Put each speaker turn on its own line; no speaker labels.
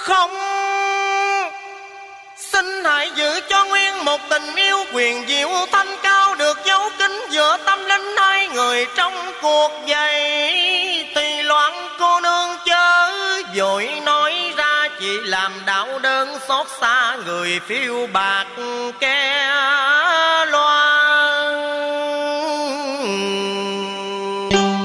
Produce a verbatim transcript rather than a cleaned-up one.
Không, xin hãy giữ cho nguyên một tình yêu quyền diệu thanh cao, được dấu kín giữa tâm linh hai người trong cuộc vậy. Tùy loạn cô nương chớ vội nói ra, chỉ làm đạo đơn xót xa người phiêu bạc ke loan.